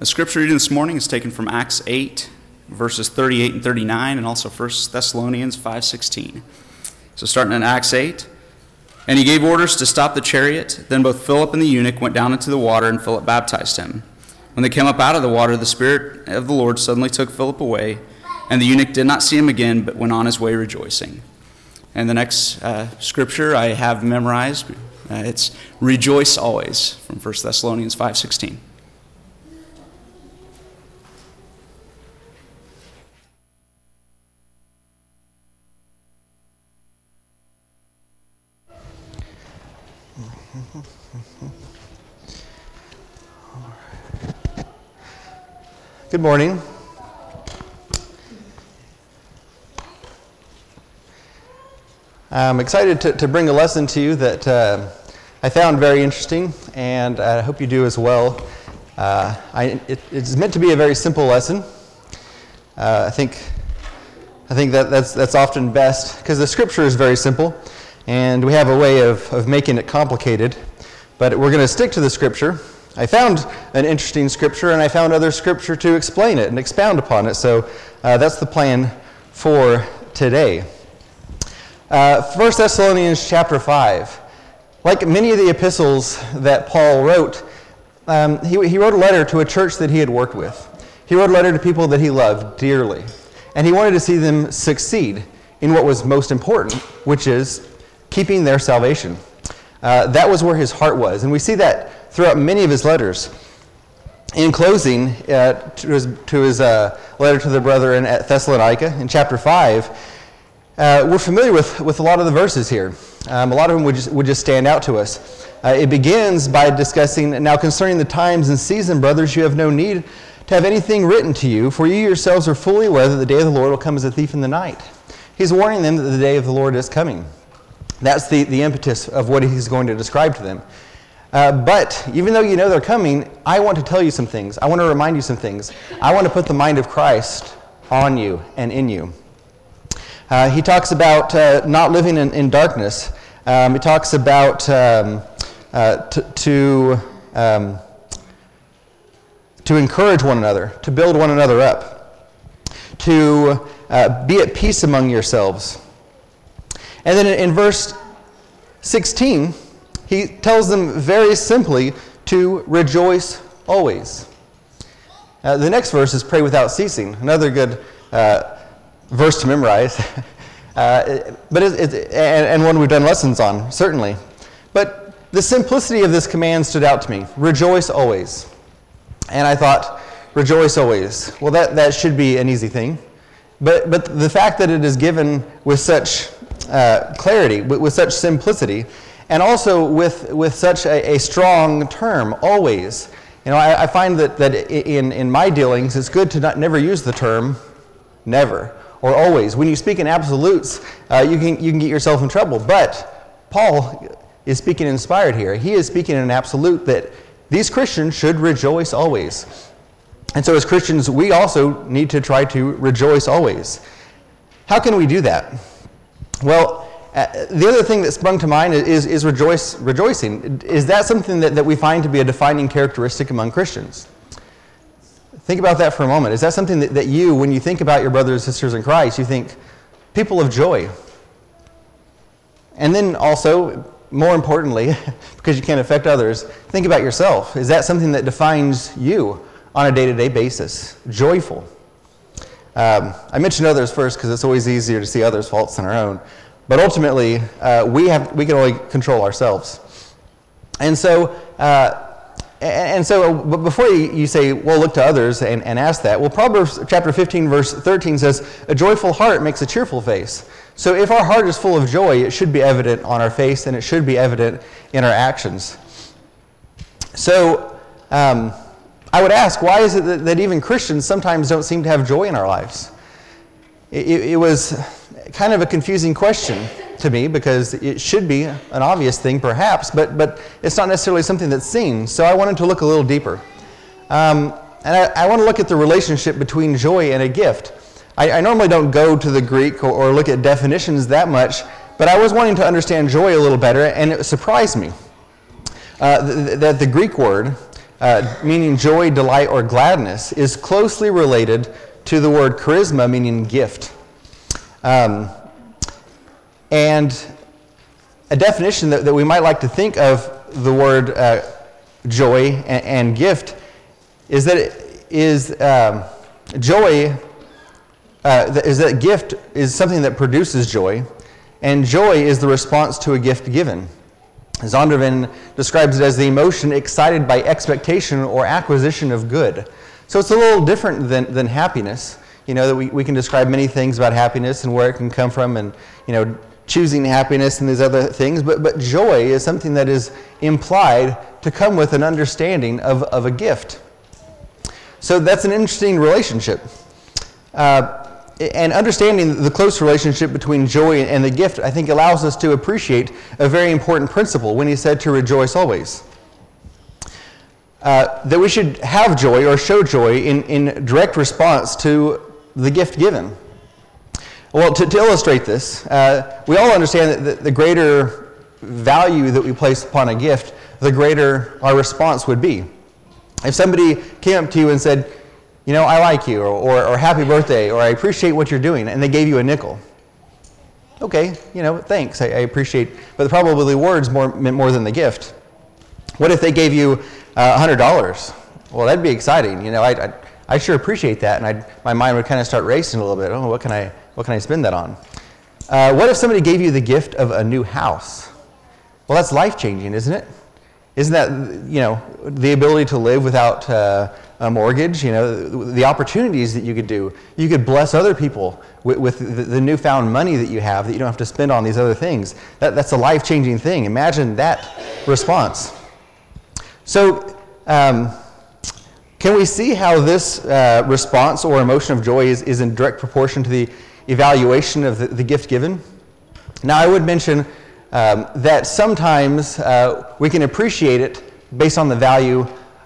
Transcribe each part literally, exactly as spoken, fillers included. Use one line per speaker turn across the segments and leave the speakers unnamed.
The scripture reading this morning is taken from Acts eight, verses thirty-eight and thirty-nine, and also First Thessalonians five sixteen. So starting in Acts eight, and he gave orders to stop the chariot. Then both Philip and the eunuch went down into the water, and Philip baptized him. When they came up out of the water, the Spirit of the Lord suddenly took Philip away, and the eunuch did not see him again, but went on his way rejoicing. And the next uh, scripture I have memorized, uh, it's rejoice always, from First Thessalonians five sixteen.
Good morning. I'm excited to, to bring a lesson to you that uh, I found very interesting, and I hope you do as well. Uh, I, it, it's meant to be a very simple lesson. Uh, I think I think that that's that's often best because the scripture is very simple, and we have a way of, of making it complicated. But we're going to stick to the scripture. I found an interesting scripture, and I found other scripture to explain it and expound upon it. So uh, that's the plan for today. Uh, First Thessalonians chapter five. Like many of the epistles that Paul wrote, um, he, he wrote a letter to a church that he had worked with. He wrote a letter to people that he loved dearly. And he wanted to see them succeed in what was most important, which is keeping their salvation. Uh, that was where his heart was. And we see that throughout many of his letters. In closing, uh, to his, to his uh, letter to the brethren at Thessalonica, in chapter five, uh, we're familiar with, with a lot of the verses here. Um, a lot of them would just, would just stand out to us. Uh, it begins by discussing, now concerning the times and season, brothers, you have no need to have anything written to you, for you yourselves are fully aware that the day of the Lord will come as a thief in the night. He's warning them that the day of the Lord is coming. That's the, the impetus of what he's going to describe to them. Uh, but even though you know they're coming, I want to tell you some things. I want to remind you some things. I want to put the mind of Christ on you and in you. Uh, he talks about uh, not living in, in darkness. Um, he talks about um, uh, t- to um, to encourage one another, to build one another up, to uh, be at peace among yourselves. And then in, in verse sixteen, he tells them very simply to rejoice always. Uh, the next verse is pray without ceasing. Another good uh, verse to memorize, uh, but it, it, and, and one we've done lessons on, certainly. But the simplicity of this command stood out to me. Rejoice always. And I thought, rejoice always. Well, that, that should be an easy thing. But, but the fact that it is given with such uh, clarity, with, with such simplicity, and also with, with such a, a strong term, always. You know, I, I find that, that in, in my dealings, it's good to not never use the term never or always. When you speak in absolutes, uh, you can you can get yourself in trouble. But Paul is speaking inspired here. He is speaking in an absolute that these Christians should rejoice always. And so as Christians, we also need to try to rejoice always. How can we do that? Well, Uh, the other thing that sprung to mind is, is rejoice, rejoicing. Is that something that, that we find to be a defining characteristic among Christians? Think about that for a moment. Is that something that, that you, when you think about your brothers and sisters in Christ, you think, people of joy? And then also, more importantly, because you can't affect others, think about yourself. Is that something that defines you on a day-to-day basis? Joyful. Um, I mentioned others first because it's always easier to see others' faults than our own. But ultimately, uh, we have we can only control ourselves. And so, uh, and so, but before you, you say, well, look to others and, and ask that, well, Proverbs chapter fifteen, verse thirteen says, a joyful heart makes a cheerful face. So if our heart is full of joy, it should be evident on our face, and it should be evident in our actions. So, um, I would ask, why is it that, that even Christians sometimes don't seem to have joy in our lives? It, it, it was kind of a confusing question to me because it should be an obvious thing perhaps, but but it's not necessarily something that's seen. So I wanted to look a little deeper. Um, and I, I want to look at the relationship between joy and a gift. I, I normally don't go to the Greek or, or look at definitions that much, but I was wanting to understand joy a little better, and it surprised me uh, th- that the Greek word uh, meaning joy, delight, or gladness, is closely related to the word charisma, meaning gift. Um, and a definition that, that we might like to think of the word uh, joy and, and gift is that it is um, joy, uh, is that gift is something that produces joy, and joy is the response to a gift given. Zondervan describes it as the emotion excited by expectation or acquisition of good. So it's a little different than, than happiness. You know, that we, we can describe many things about happiness and where it can come from, and, you know, choosing happiness and these other things, but, but joy is something that is implied to come with an understanding of, of a gift. So that's an interesting relationship. Uh, and understanding the close relationship between joy and the gift, I think, allows us to appreciate a very important principle when he said to rejoice always. Uh, that we should have joy or show joy in, in direct response to the gift given. Well, to, to illustrate this, uh, we all understand that the, the greater value that we place upon a gift, the greater our response would be. If somebody came up to you and said, you know, I like you, or, or, or happy birthday, or I appreciate what you're doing, and they gave you a nickel. Okay, you know, thanks, I, I appreciate, but probably the words more, meant more than the gift. What if they gave you uh, one hundred dollars? Well, that'd be exciting. You know, I, I, I sure appreciate that, and I'd, my mind would kind of start racing a little bit. Oh, what can I, what can I spend that on? Uh, what if somebody gave you the gift of a new house? Well, that's life-changing, isn't it? Isn't that, you know, the ability to live without uh, a mortgage, you know, the, the opportunities that you could do. You could bless other people with, with the, the newfound money that you have that you don't have to spend on these other things. That, that's a life-changing thing. Imagine that response. So, um, can we see how this uh, response or emotion of joy is, is in direct proportion to the evaluation of the, the gift given? Now, I would mention um, that sometimes uh, we can appreciate it based on the value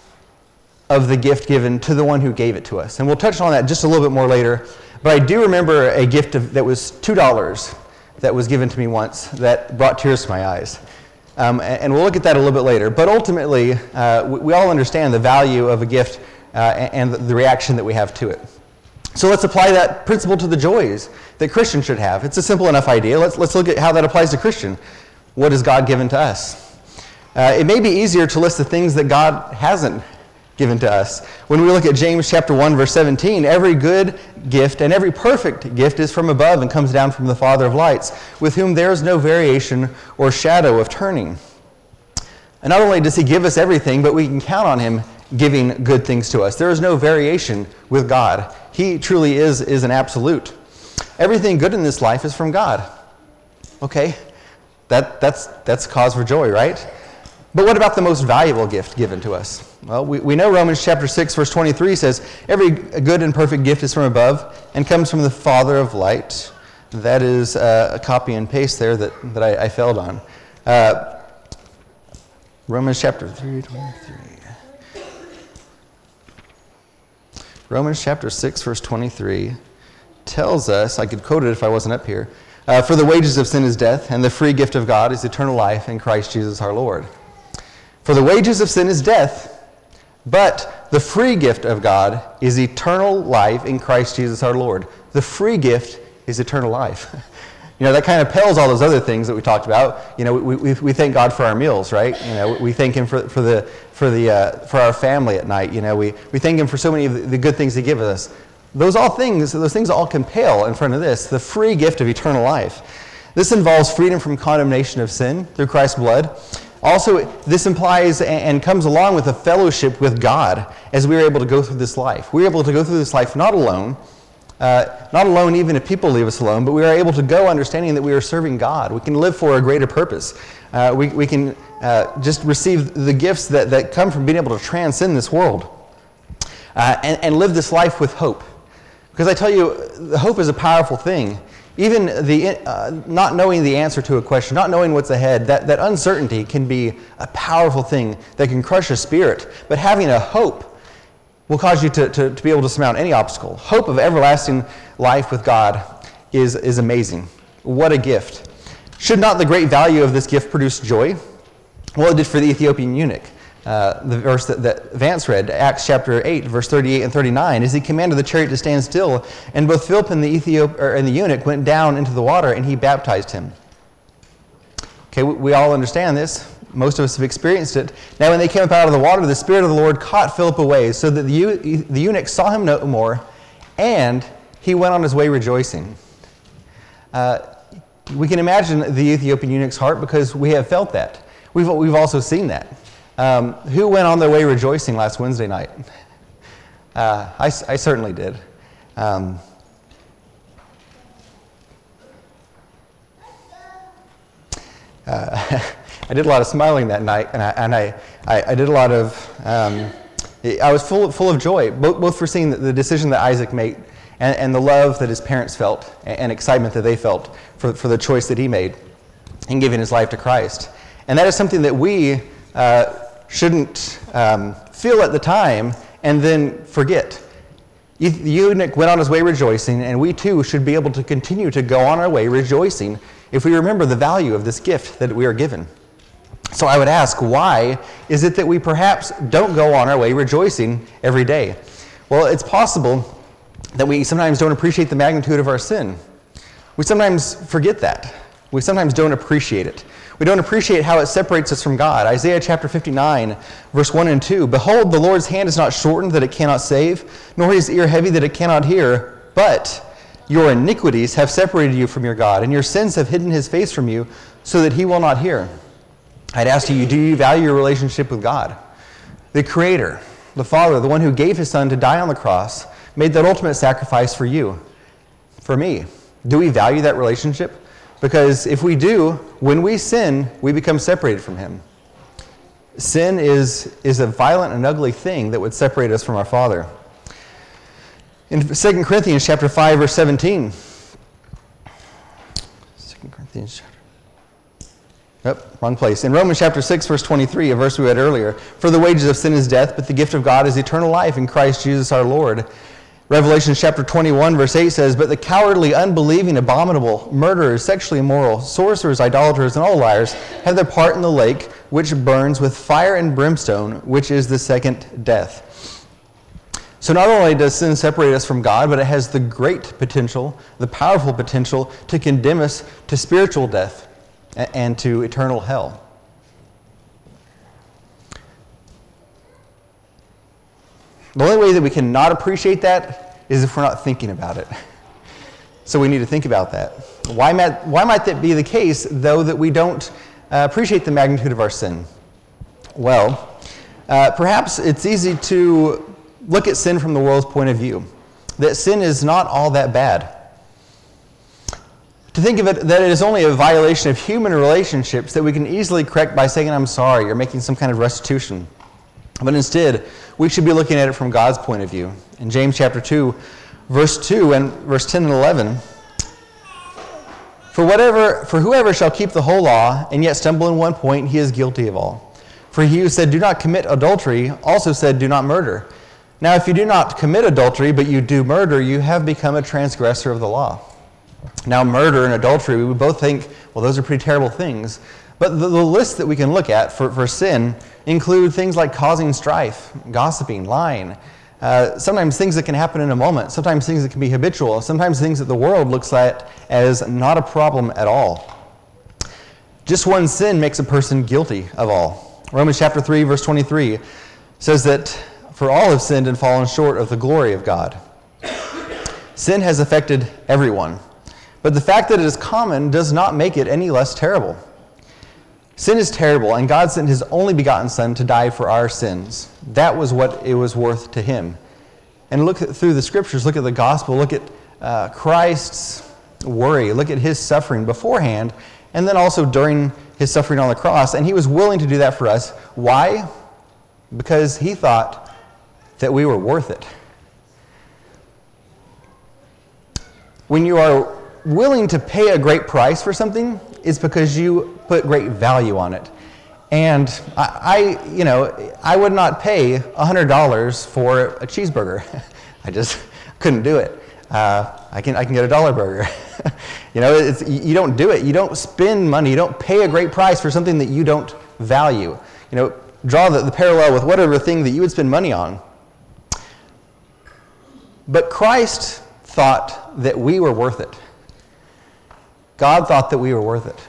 of the gift given to the one who gave it to us. And we'll touch on that just a little bit more later. But I do remember a gift of, that was two dollars that was given to me once that brought tears to my eyes. Um, and we'll look at that a little bit later. But ultimately, uh, we, we all understand the value of a gift uh, and the reaction that we have to it. So let's apply that principle to the joys that Christians should have. It's a simple enough idea. Let's, let's look at how that applies to Christian. What has God given to us? Uh, it may be easier to list the things that God hasn't given to us. When we look at James chapter one, verse seventeen, every good gift and every perfect gift is from above and comes down from the Father of lights, with whom there is no variation or shadow of turning. And not only does he give us everything, but we can count on him giving good things to us. There is no variation with God. He truly is, is an absolute. Everything good in this life is from God. Okay, that, that's, that's cause for joy, right? But what about the most valuable gift given to us? Well, we, we know Romans chapter six, verse twenty-three says, every good and perfect gift is from above and comes from the Father of light. That is uh, a copy and paste there that, that I, I failed on. Uh, Romans chapter three, twenty-three. Romans chapter six, verse twenty-three tells us, I could quote it if I wasn't up here, uh, for the wages of sin is death, and the free gift of God is eternal life in Christ Jesus our Lord. For the wages of sin is death, but the free gift of God is eternal life in Christ Jesus our Lord. The free gift is eternal life. You know, that kind of pales all those other things that we talked about. You know, we, we, we thank God for our meals, right? You know, we thank him for, for, the, for, the, uh, for our family at night. You know, we, we thank him for so many of the good things he gives us. Those all things, those things all can pale in front of this, the free gift of eternal life. This involves freedom from condemnation of sin through Christ's blood. Also, this implies and comes along with a fellowship with God as we are able to go through this life. We're able to go through this life not alone, uh, not alone even if people leave us alone, but we are able to go understanding that we are serving God. We can live for a greater purpose. Uh, we, we can uh, just receive the gifts that, that come from being able to transcend this world uh, and, and live this life with hope. Because I tell you, the hope is a powerful thing. Even the uh, not knowing the answer to a question, not knowing what's ahead, that, that uncertainty can be a powerful thing that can crush a spirit. But having a hope will cause you to, to, to be able to surmount any obstacle. Hope of everlasting life with God is, is amazing. What a gift. Should not the great value of this gift produce joy? Well, it did for the Ethiopian eunuch. uh, the verse that, that Vance read, Acts chapter eight, verse thirty-eight and thirty-nine, is he commanded the chariot to stand still, and both Philip and the Ethiop or, and the eunuch went down into the water, and he baptized him. Okay, we, we all understand this. Most of us have experienced it. Now when they came up out of the water, the Spirit of the Lord caught Philip away, so that the, eu- the eunuch saw him no more, and he went on his way rejoicing. Uh, we can imagine the Ethiopian eunuch's heart because we have felt that. We've, we've also seen that. Um, who went on their way rejoicing last Wednesday night? Uh, I, I certainly did. Um, uh, I did a lot of smiling that night, and I, and I, I, I did a lot of, um, I was full, full of joy, both, both for seeing the, the decision that Isaac made and, and the love that his parents felt and, and excitement that they felt for, for the choice that he made in giving his life to Christ. And that is something that we uh, shouldn't um, feel at the time and then forget. The eunuch went on his way rejoicing, and we too should be able to continue to go on our way rejoicing if we remember the value of this gift that we are given. So I would ask, why is it that we perhaps don't go on our way rejoicing every day? Well, it's possible that we sometimes don't appreciate the magnitude of our sin. We sometimes forget that. We sometimes don't appreciate it. We don't appreciate how it separates us from God. Isaiah chapter fifty-nine, verse one and two, "Behold, the Lord's hand is not shortened that it cannot save, nor his ear heavy that it cannot hear, but your iniquities have separated you from your God, and your sins have hidden his face from you, so that he will not hear." I'd ask you, do you value your relationship with God? The Creator, the Father, the one who gave his Son to die on the cross, made that ultimate sacrifice for you, for me. Do we value that relationship? Because if we do, when we sin, we become separated from him. Sin is, is a violent and ugly thing that would separate us from our Father. In Second Corinthians chapter five, verse seventeen. Second Corinthians chapter... Yep, wrong place. In Romans chapter six, verse twenty-three, a verse we read earlier, "For the wages of sin is death, but the gift of God is eternal life in Christ Jesus our Lord." Revelation chapter twenty-one, verse eight says, "But the cowardly, unbelieving, abominable, murderers, sexually immoral, sorcerers, idolaters, and all liars have their part in the lake, which burns with fire and brimstone, which is the second death." So not only does sin separate us from God, but it has the great potential, the powerful potential, to condemn us to spiritual death and to eternal hell. The only way that we can not appreciate that is if we're not thinking about it. So we need to think about that. Why might, why might that be the case, though, that we don't uh, appreciate the magnitude of our sin? Well, uh, perhaps it's easy to look at sin from the world's point of view, that sin is not all that bad. To think of it that it is only a violation of human relationships that we can easily correct by saying, "I'm sorry," or making some kind of restitution. But instead, we should be looking at it from God's point of view. In James chapter two, verse two and verse ten and eleven, For whatever, for whoever shall keep the whole law and yet stumble in one point, he is guilty of all. For he who said, "Do not commit adultery," also said, "Do not murder." Now if you do not commit adultery, but you do murder, you have become a transgressor of the law. Now murder and adultery, we both think, well, those are pretty terrible things. But the, the list that we can look at for, for sin include things like causing strife, gossiping, lying, uh, sometimes things that can happen in a moment, sometimes things that can be habitual, sometimes things that the world looks at as not a problem at all. Just one sin makes a person guilty of all. Romans chapter three, verse twenty-three says that for all have sinned and fallen short of the glory of God. Sin has affected everyone, but the fact that it is common does not make it any less terrible. Sin is terrible, and God sent his only begotten Son to die for our sins. That was what it was worth to him. And look through the scriptures, look at the gospel, look at uh, Christ's worry, look at his suffering beforehand, and then also during his suffering on the cross. And he was willing to do that for us. Why? Because he thought that we were worth it. When you are willing to pay a great price for something, it's because you put great value on it. And I, I you know, I would not pay one hundred dollars for a cheeseburger. I just couldn't do it. Uh, I can I can get a dollar burger. You know, it's, you don't do it. You don't spend money. You don't pay a great price for something that you don't value. You know, draw the, the parallel with whatever thing that you would spend money on. But Christ thought that we were worth it. God thought that we were worth it.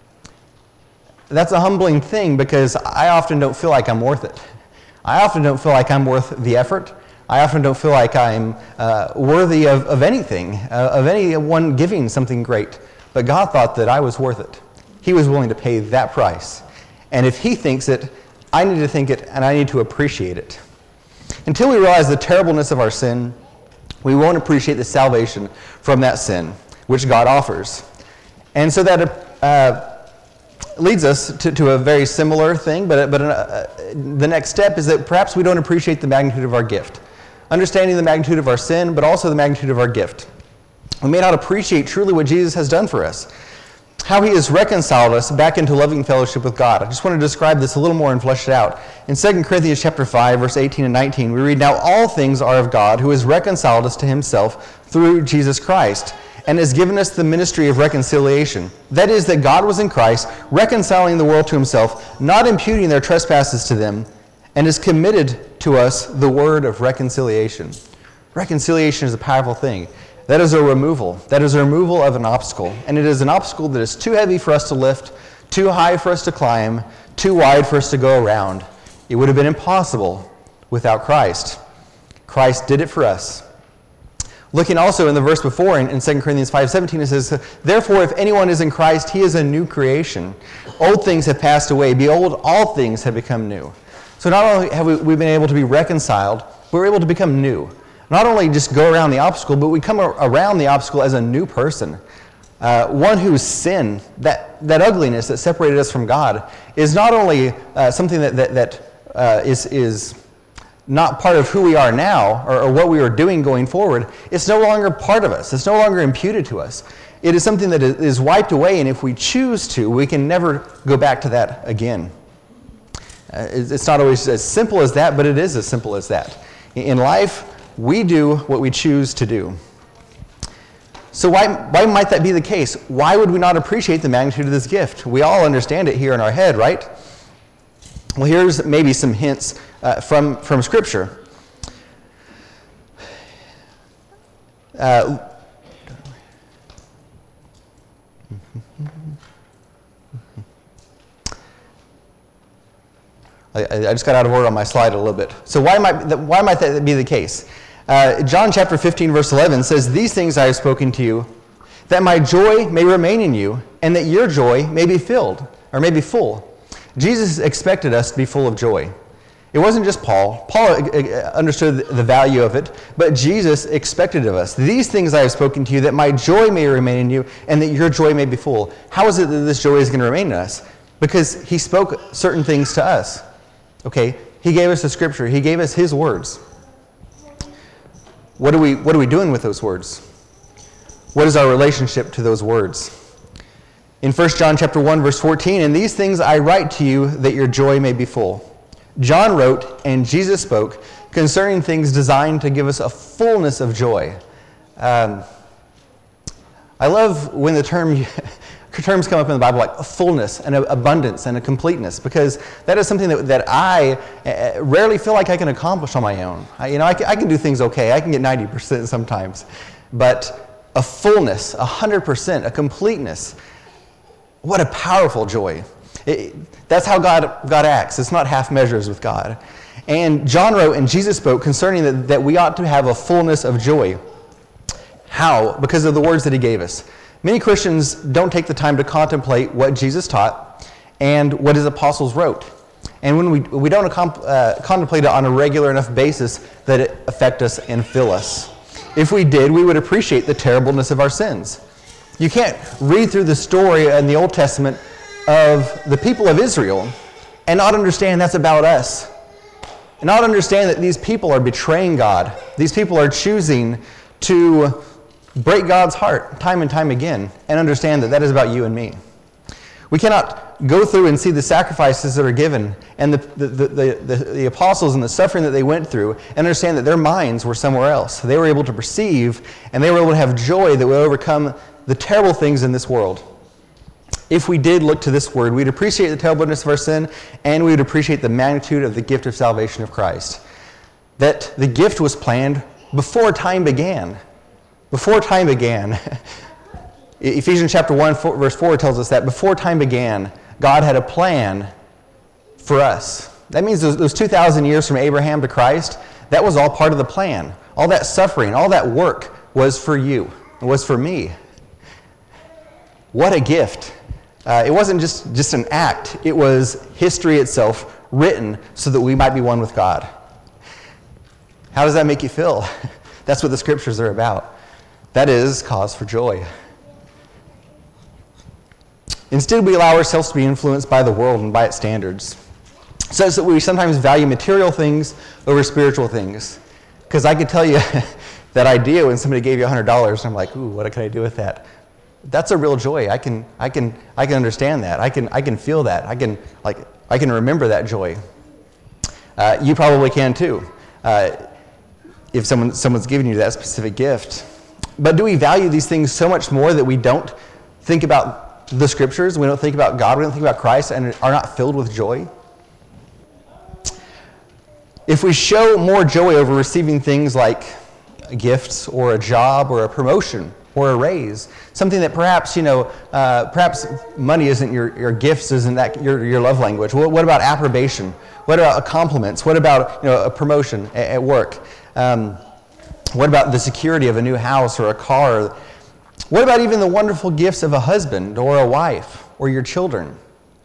That's a humbling thing because I often don't feel like I'm worth it. I often don't feel like I'm worth the effort. I often don't feel like I'm uh, worthy of, of anything, uh, of anyone giving something great. But God thought that I was worth it. He was willing to pay that price. And if He thinks it, I need to think it, and I need to appreciate it. Until we realize the terribleness of our sin, we won't appreciate the salvation from that sin, which God offers. And so that uh, leads us to, to a very similar thing, but, but uh, the next step is that perhaps we don't appreciate the magnitude of our gift. Understanding the magnitude of our sin, but also the magnitude of our gift. We may not appreciate truly what Jesus has done for us, how He has reconciled us back into loving fellowship with God. I just want to describe this a little more and flesh it out. In Second Corinthians chapter five, verse eighteen and nineteen, we read, "Now all things are of God, who has reconciled us to Himself through Jesus Christ, and has given us the ministry of reconciliation. That is, that God was in Christ, reconciling the world to Himself, not imputing their trespasses to them, and has committed to us the word of reconciliation." Reconciliation is a powerful thing. That is a removal. That is a removal of an obstacle. And it is an obstacle that is too heavy for us to lift, too high for us to climb, too wide for us to go around. It would have been impossible without Christ. Christ did it for us. Looking also in the verse before, in, in Second Corinthians five seventeen, it says, "Therefore, if anyone is in Christ, he is a new creation. Old things have passed away. Behold, all things have become new." So not only have we we've been able to be reconciled, but we're able to become new. Not only just go around the obstacle, but we come around the obstacle as a new person. Uh, one whose sin, that, that ugliness that separated us from God, is not only uh, something that, that, that uh, is, is not part of who we are now or, or what we are doing going forward. It's no longer part of us. It's no longer imputed to us. It is something that is wiped away, and if we choose to, we can never go back to that again. Uh, it's not always as simple as that, but it is as simple as that. In life, we do what we choose to do. So why, why might that be the case? Why would we not appreciate the magnitude of this gift? We all understand it here in our head, right? Well, here's maybe some hints uh, from, from Scripture. Uh, I, I just got out of order on my slide a little bit. So why might, that, why might that be the case? Uh, John chapter fifteen, verse eleven says, "These things I have spoken to you, that my joy may remain in you, and that your joy may be filled," or may be full. Jesus expected us to be full of joy. It wasn't just Paul. Paul understood the value of it, but Jesus expected of us. "These things I have spoken to you, that my joy may remain in you, and that your joy may be full." How is it that this joy is going to remain in us? Because He spoke certain things to us. Okay, He gave us the Scripture. He gave us His words. What are we, what are we doing with those words? What is our relationship to those words? In First John chapter one, verse fourteen, "And these things I write to you, that your joy may be full." John wrote and Jesus spoke concerning things designed to give us a fullness of joy. Um, I love when the term terms come up in the Bible like a fullness and an abundance and a completeness, because that is something that, that I rarely feel like I can accomplish on my own. I, you know, I can, I can do things okay. I can get ninety percent sometimes. But a fullness, one hundred percent, a completeness, what a powerful joy. It, that's how God, God acts. It's not half measures with God. And John wrote and Jesus spoke concerning that, that we ought to have a fullness of joy. How? Because of the words that He gave us. Many Christians don't take the time to contemplate what Jesus taught and what His apostles wrote. And when we, we don't uh, contemplate it on a regular enough basis that it affect us and fill us. If we did, we would appreciate the terribleness of our sins. You can't read through the story in the Old Testament of the people of Israel and not understand that's about us. And not understand that these people are betraying God. These people are choosing to break God's heart time and time again, and understand that that is about you and me. We cannot go through and see the sacrifices that are given and the, the, the, the, the apostles and the suffering that they went through and understand that their minds were somewhere else. They were able to perceive and they were able to have joy that would overcome the terrible things in this world. if we did look to this word, we'd appreciate the terribleness of our sin, and we would appreciate the magnitude of the gift of salvation of Christ. That the gift was planned before time began. Before time began. Ephesians chapter one, verse four tells us that before time began, God had a plan for us. That means those, those two thousand years from Abraham to Christ, that was all part of the plan. All that suffering, all that work was for you. It was for me. What a gift. Uh, it wasn't just, just an act. It was history itself written so that we might be one with God. How does that make you feel? That's what the scriptures are about. That is cause for joy. Instead, we allow ourselves to be influenced by the world and by its standards, such that we sometimes value material things over spiritual things. Because I could tell you that idea when somebody gave you one hundred dollars, and I'm like, ooh, what can I do with that? That's a real joy. I can, I can, I can understand that. I can, I can feel that. I can, like, I can remember that joy. Uh, you probably can too, uh, if someone, someone's giving you that specific gift. But do we value these things so much more that we don't think about the scriptures, we don't think about God, we don't think about Christ, and are not filled with joy? If we show more joy over receiving things like gifts or a job or a promotion or a raise, something that perhaps, you know, uh, perhaps money isn't your, your gifts, isn't that your, your love language. What, what about approbation? What about compliments? What about, you know, a promotion at, at work? Um, what about the security of a new house or a car? What about even the wonderful gifts of a husband or a wife or your children?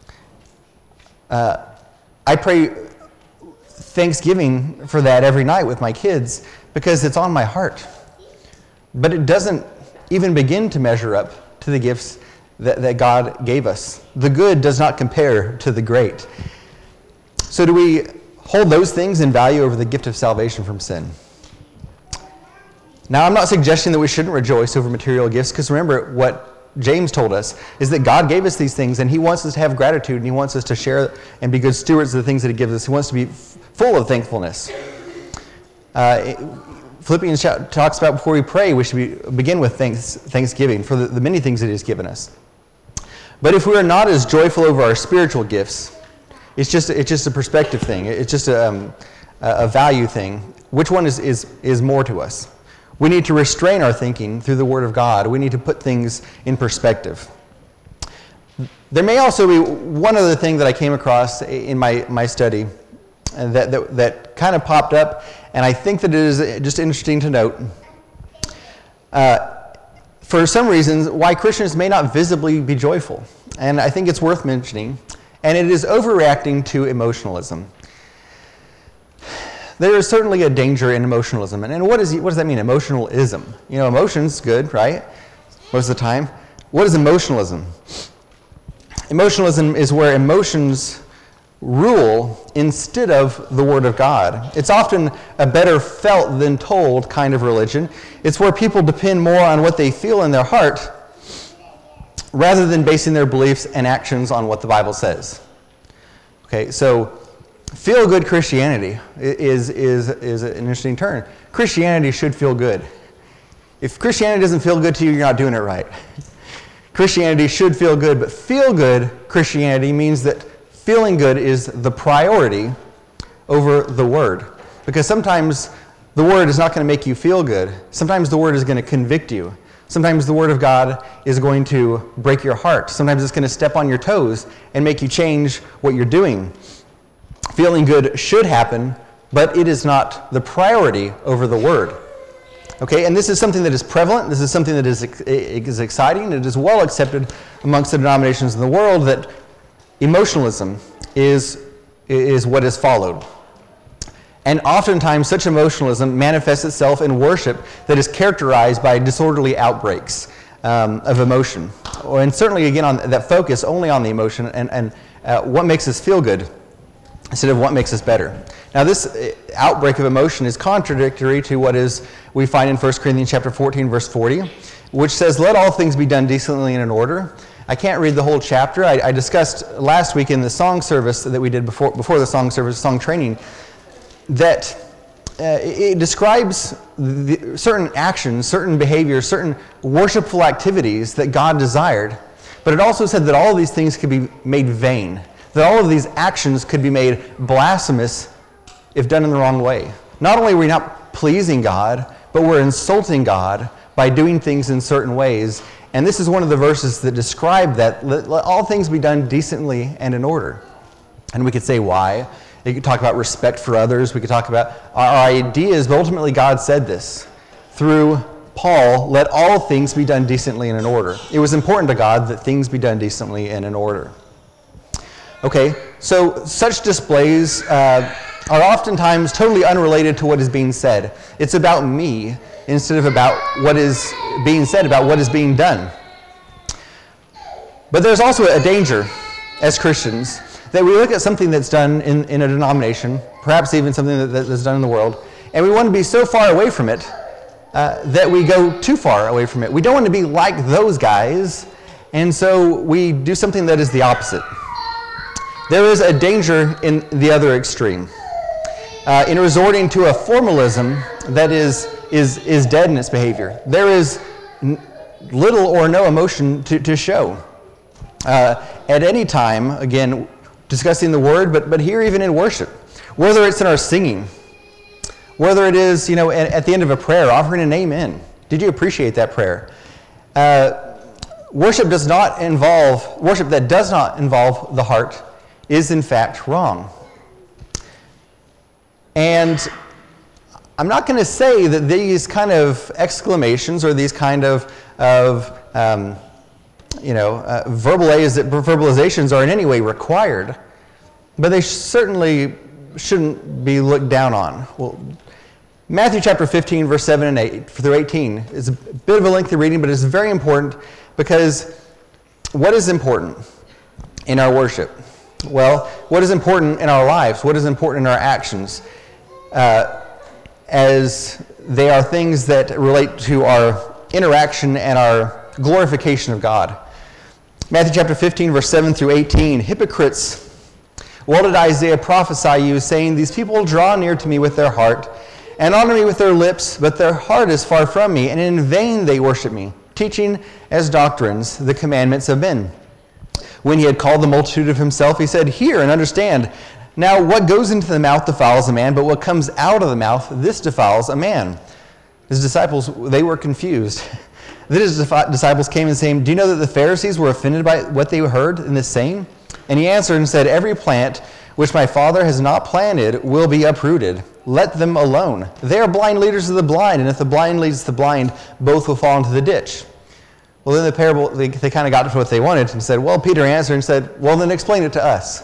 Uh, I pray Thanksgiving for that every night with my kids because it's on my heart. But it doesn't even begin to measure up to the gifts that, that God gave us. The good does not compare to the great. So do we hold those things in value over the gift of salvation from sin? Now, I'm not suggesting that we shouldn't rejoice over material gifts, because remember what James told us is that God gave us these things, and he wants us to have gratitude, and he wants us to share and be good stewards of the things that he gives us. He wants to be full of thankfulness. Uh, Philippians talks about before we pray, we should be, begin with thanks, thanksgiving for the, the many things that he has given us. But if we are not as joyful over our spiritual gifts, it's just, it's just a perspective thing. It's just a, um, a value thing. Which one is, is, is more to us? We need to restrain our thinking through the Word of God. We need to put things in perspective. There may also be one other thing that I came across in my, my study that, that, that kind of popped up, and I think that it is just interesting to note. Uh, for some reasons, why Christians may not visibly be joyful. And I think it's worth mentioning. And it is overreacting to emotionalism. There is certainly a danger in emotionalism. And what, is, what does that mean, emotionalism? You know, emotion's good, right? Most of the time. What is emotionalism? Emotionalism is where emotions rule instead of the Word of God. It's often a better felt than told kind of religion. It's where people depend more on what they feel in their heart rather than basing their beliefs and actions on what the Bible says. Okay, so feel-good Christianity is, is, is an interesting term. Christianity should feel good. If Christianity doesn't feel good to you, you're not doing it right. Christianity should feel good, but feel-good Christianity means that feeling good is the priority over the Word. Because sometimes the Word is not going to make you feel good. Sometimes the Word is going to convict you. Sometimes the Word of God is going to break your heart. Sometimes it's going to step on your toes and make you change what you're doing. Feeling good should happen, but it is not the priority over the Word. Okay, and this is something that is prevalent. This is something that is, is exciting. It is well accepted amongst the denominations in the world that emotionalism is, is what is followed. And oftentimes, such emotionalism manifests itself in worship that is characterized by disorderly outbreaks um, of emotion. And certainly, again, on that focus only on the emotion and, and uh, what makes us feel good instead of what makes us better. Now, this outbreak of emotion is contradictory to what is we find in First Corinthians chapter fourteen, verse forty, which says, "Let all things be done decently and in order." I can't read the whole chapter. I, I discussed last week in the song service that we did before, before the song service, song training, that uh, it describes the, certain actions, certain behaviors, certain worshipful activities that God desired But it also said that all of these things could be made vain, that all of these actions could be made blasphemous if done in the wrong way. Not only were we not pleasing God, but we're insulting God by doing things in certain ways. And this is one of the verses that describe that. Let, let all things be done decently and in order. And we could say why. We could talk about respect for others. We could talk about our ideas, but ultimately God said this through Paul, let all things be done decently and in order. It was important to God that things be done decently and in order. Okay, so such displays uh, are oftentimes totally unrelated to what is being said. It's about me instead of about what is being said, about what is being done. But there's also a danger as Christians that we look at something that's done in, in a denomination, perhaps even something that, that's done in the world, and we want to be so far away from it uh, that we go too far away from it. We don't want to be like those guys, and so we do something that is the opposite. There is a danger in the other extreme, uh, in resorting to a formalism that is, is, is dead in its behavior. There is n- little or no emotion to, to show. Uh, at any time, again, discussing the word, but, but here even in worship, whether it's in our singing, whether it is, you know, at, at the end of a prayer, offering an amen. Did you appreciate that prayer? Uh, worship does not involve, worship that does not involve the heart is in fact wrong. And I'm not going to say that these kind of exclamations or these kind of, of um, you know, uh, verbalizations are in any way required, but they certainly shouldn't be looked down on. Well, Matthew chapter fifteen, verse seven and eight through eighteen is a bit of a lengthy reading, but it's very important because what is important in our worship? Well, what is important in our lives? What is important in our actions? Uh, as they are things that relate to our interaction and our glorification of God. Matthew chapter fifteen, verse seven through eighteen. Hypocrites, what did Isaiah prophesy you, saying, these people draw near to me with their heart, and honor me with their lips, but their heart is far from me, and in vain they worship me, teaching as doctrines the commandments of men. When he had called the multitude of himself, he said, hear and understand. Now what goes into the mouth defiles a man, but what comes out of the mouth, this defiles a man. His disciples, they were confused. Then his disciples came and said, do you know that the Pharisees were offended by what they heard in this saying? And he answered and said, every plant which my Father has not planted will be uprooted. Let them alone. They are blind leaders of the blind, and if the blind leads the blind, both will fall into the ditch. Well, then the parable, they, they kind of got to what they wanted and said, well, Peter answered and said, well, then explain it to us.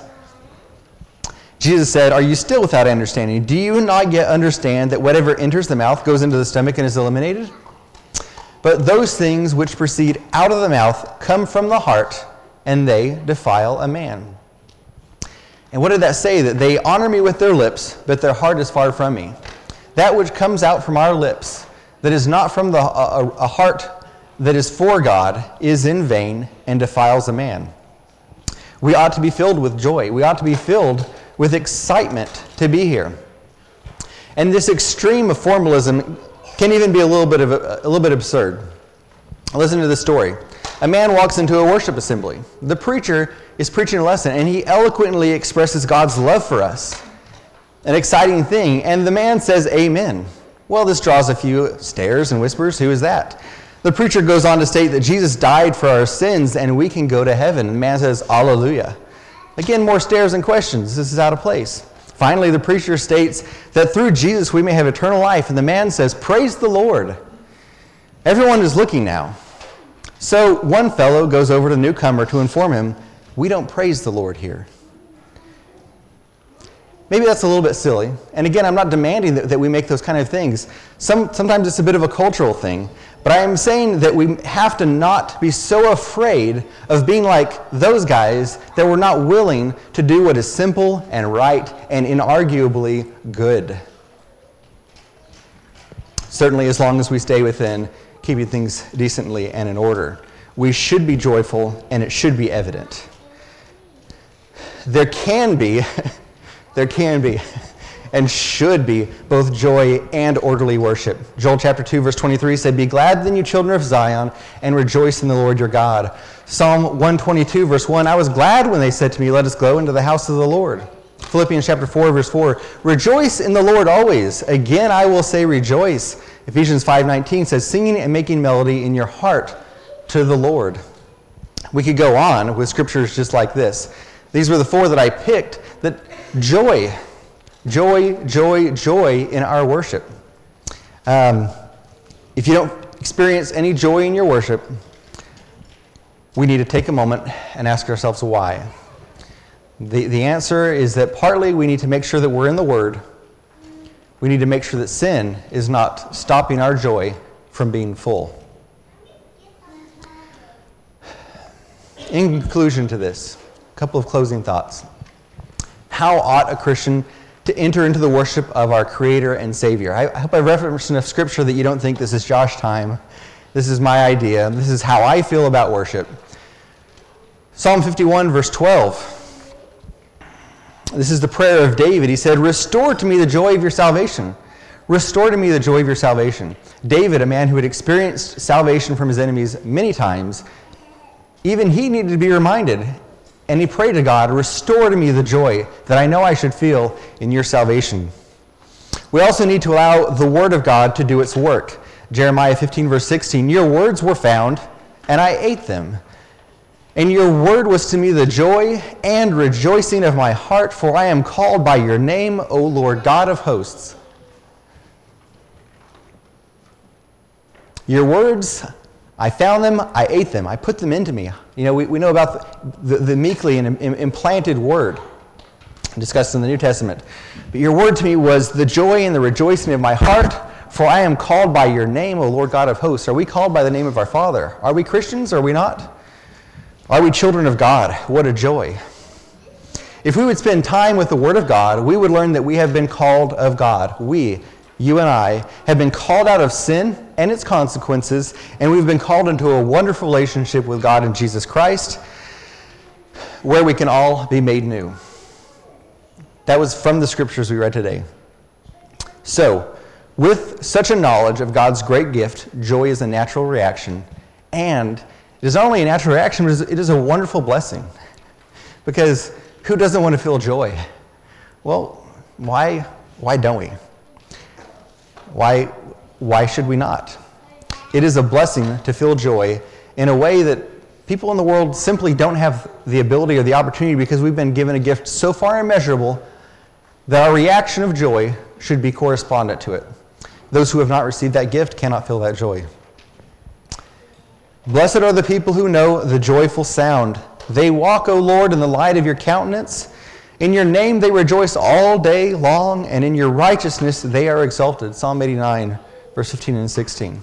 Jesus said, are you still without understanding? Do you not yet understand that whatever enters the mouth goes into the stomach and is eliminated? But those things which proceed out of the mouth come from the heart, and they defile a man. And what did that say? That they honor me with their lips, but their heart is far from me. That which comes out from our lips, that is not from the, a, a heart that is for God, is in vain and defiles a man. We ought to be filled with joy. We ought to be filled with excitement to be here. And this extreme of formalism can even be a little bit of a, a little bit absurd. Listen to this story. A man walks into a worship assembly. The preacher is preaching a lesson, and he eloquently expresses God's love for us. An exciting thing. And the man says, amen. Well, this draws a few stares and whispers. Who is that? The preacher goes on to state that Jesus died for our sins, and we can go to heaven. And the man says, Alleluia. Again, more stares and questions. This is out of place. Finally, the preacher states that through Jesus we may have eternal life. And the man says, praise the Lord. Everyone is looking now. So one fellow goes over to the newcomer to inform him, we don't praise the Lord here. Maybe that's a little bit silly. And again, I'm not demanding that, that we make those kind of things. Some, sometimes it's a bit of a cultural thing. But I am saying that we have to not be so afraid of being like those guys that we're not willing to do what is simple and right and inarguably good. Certainly as long as we stay within keeping things decently and in order. We should be joyful, and it should be evident. There can be, there can be and should be both joy and orderly worship. Joel chapter two, verse twenty-three said, "Be glad then, you children of Zion, and rejoice in the Lord your God." Psalm one twenty-two, verse one, "I was glad when they said to me, let us go into the house of the Lord." Philippians chapter four, verse four, "Rejoice in the Lord always. Again, I will say rejoice." Ephesians five nineteen says, "Singing and making melody in your heart to the Lord." We could go on with scriptures just like this. These were the four that I picked. That joy, joy, joy, joy in our worship. Um, if you don't experience any joy in your worship, we need to take a moment and ask ourselves why. The, the answer is that partly we need to make sure that we're in the Word. We need to make sure that sin is not stopping our joy from being full. In conclusion to this, a couple of closing thoughts. How ought a Christian to enter into the worship of our Creator and Savior? I, I hope I referenced enough scripture that you don't think this is Josh time. This is my idea. This is how I feel about worship. Psalm fifty-one, verse twelve. This is the prayer of David. He said, "Restore to me the joy of your salvation. Restore to me the joy of your salvation." David, a man who had experienced salvation from his enemies many times, even he needed to be reminded, and he prayed to God, "Restore to me the joy that I know I should feel in your salvation." We also need to allow the Word of God to do its work. Jeremiah fifteen, verse sixteen, "Your words were found, and I ate them. And your word was to me the joy and rejoicing of my heart, for I am called by your name, O Lord God of hosts." Your words, I found them, I ate them, I put them into me. You know, we, we know about the, the, the meekly and implanted word discussed in the New Testament. But your word to me was the joy and the rejoicing of my heart, for I am called by your name, O Lord God of hosts. Are we called by the name of our Father? Are we Christians or are we not? Are we children of God? What a joy. If we would spend time with the Word of God, we would learn that we have been called of God. We, you and I, have been called out of sin and its consequences, and we've been called into a wonderful relationship with God in Jesus Christ, where we can all be made new. That was from the scriptures we read today. So, with such a knowledge of God's great gift, joy is a natural reaction, and it is not only a natural reaction, but it is a wonderful blessing. Because who doesn't want to feel joy? Well, why, why don't we? Why, why should we not? It is a blessing to feel joy in a way that people in the world simply don't have the ability or the opportunity, because we've been given a gift so far immeasurable that our reaction of joy should be correspondent to it. Those who have not received that gift cannot feel that joy. Blessed are the people who know the joyful sound. They walk, O Lord, in the light of your countenance. In your name they rejoice all day long, and in your righteousness they are exalted. Psalm eighty-nine, verse fifteen and sixteen.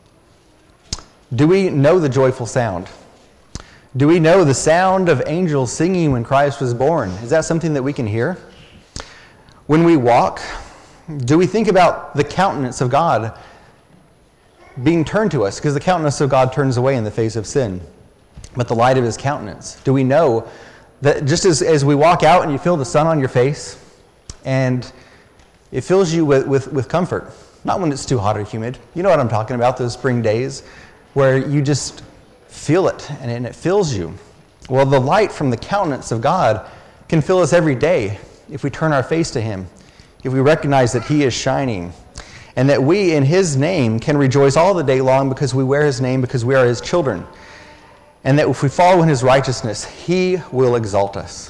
Do we know the joyful sound? Do we know the sound of angels singing when Christ was born? Is that something that we can hear? When we walk, do we think about the countenance of God being turned to us? Because the countenance of God turns away in the face of sin. But the light of his countenance. Do we know that just as, as we walk out and you feel the sun on your face, and it fills you with, with, with comfort, not when it's too hot or humid. You know what I'm talking about, those spring days where you just feel it and, and it fills you. Well, the light from the countenance of God can fill us every day if we turn our face to him, if we recognize that he is shining, and that we in his name can rejoice all the day long because we wear his name, because we are his children. And that if we follow in his righteousness, he will exalt us.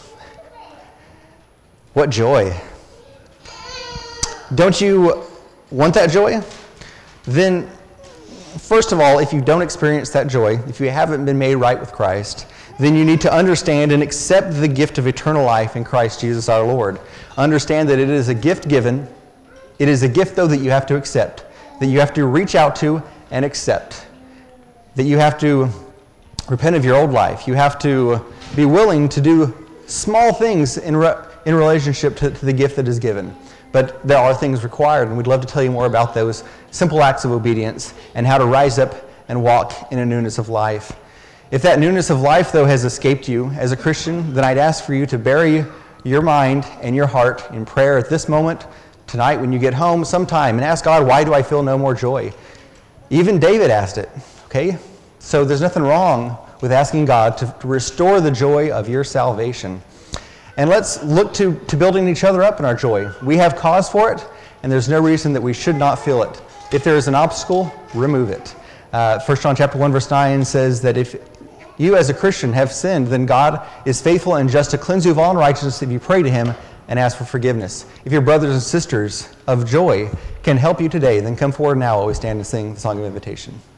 What joy. Don't you want that joy? Then, first of all, if you don't experience that joy, if you haven't been made right with Christ, then you need to understand and accept the gift of eternal life in Christ Jesus our Lord. Understand that it is a gift given. It is a gift, though, that you have to accept, that you have to reach out to and accept, that you have to repent of your old life. You have to be willing to do small things in, re- in relationship to, to the gift that is given. But there are things required, and we'd love to tell you more about those simple acts of obedience and how to rise up and walk in a newness of life. If that newness of life, though, has escaped you as a Christian, then I'd ask for you to bury your mind and your heart in prayer at this moment, tonight when you get home sometime and ask God, why do I feel no more joy? Even David asked it, okay? So there's nothing wrong with asking God to, to restore the joy of your salvation. And let's look to, to building each other up in our joy. We have cause for it, and there's no reason that we should not feel it. If there is an obstacle, remove it. Uh, First John chapter one, verse nine says that if you as a Christian have sinned, then God is faithful and just to cleanse you of all unrighteousness if you pray to him and ask for forgiveness. If your brothers and sisters of joy can help you today, then come forward now while we stand and sing the song of invitation.